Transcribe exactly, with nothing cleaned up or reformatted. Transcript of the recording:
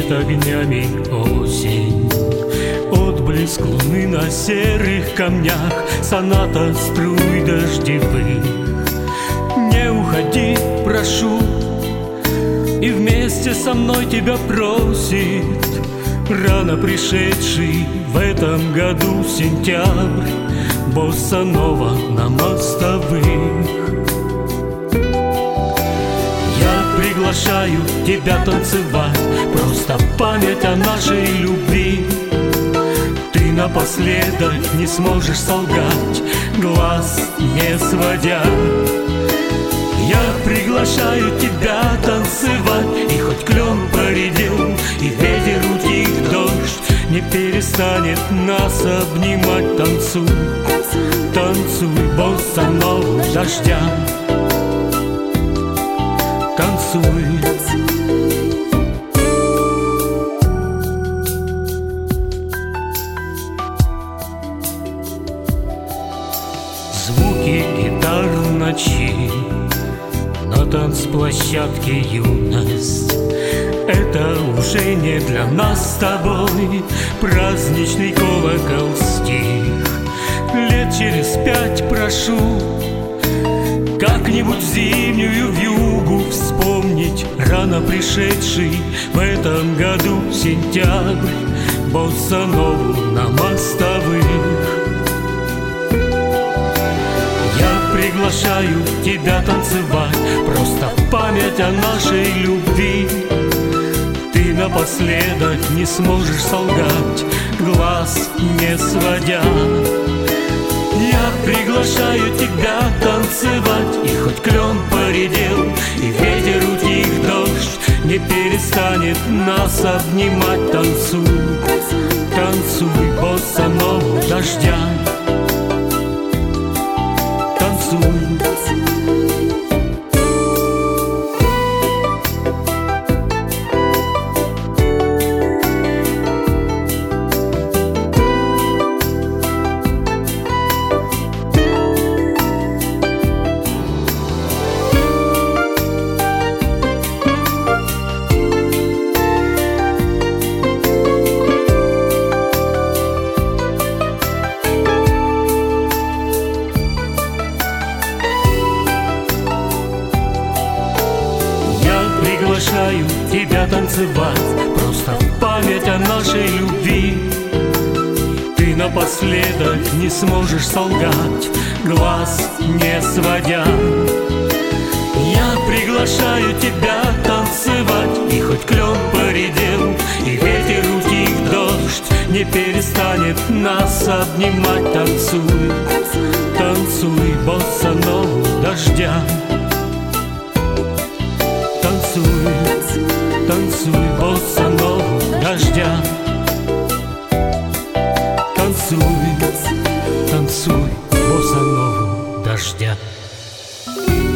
Блещет огнями осень, отблеск луны на серых камнях, соната струй дождевых. Не уходи, прошу, и вместе со мной тебя просит рано пришедший в этом году сентябрь, босса-нова на мостовых. Приглашаю тебя танцевать, просто память о нашей любви. Ты напоследок не сможешь солгать, глаз не сводя. Я приглашаю тебя танцевать, и хоть клен поредел, и ветер утих, дождь не перестанет нас обнимать. Танцуй, танцуй, босса-нову дождя. Танцуй. Звуки гитар в ночи, на танцплощадке юность. Это уже не для нас с тобой праздничный колокол стих. Лет через пять прошу как-нибудь зимнюю вьюгу вспомнить рано пришедший в этом году сентябрь, босса-нову на мостовых. Я приглашаю тебя танцевать, просто в память о нашей любви. Ты напоследок не сможешь солгать, глаз не сводя. Я приглашаю тебя танцевать, и хоть клен поредел, и ветер утих, дождь не перестанет нас обнимать. Танцуй, танцуй, босса-нову дождя. Танцуй. Приглашаю тебя танцевать, просто в память о нашей любви. Ты напоследок не сможешь солгать, глаз не сводя. Я приглашаю тебя танцевать, и хоть клен поредел, и ветер утих, дождь не перестанет нас обнимать. Танцуй, танцуй, босса-нову дождя. Танцуй, танцуй, босса-нову дождя. Танцуй, танцуй, босса-нову дождя.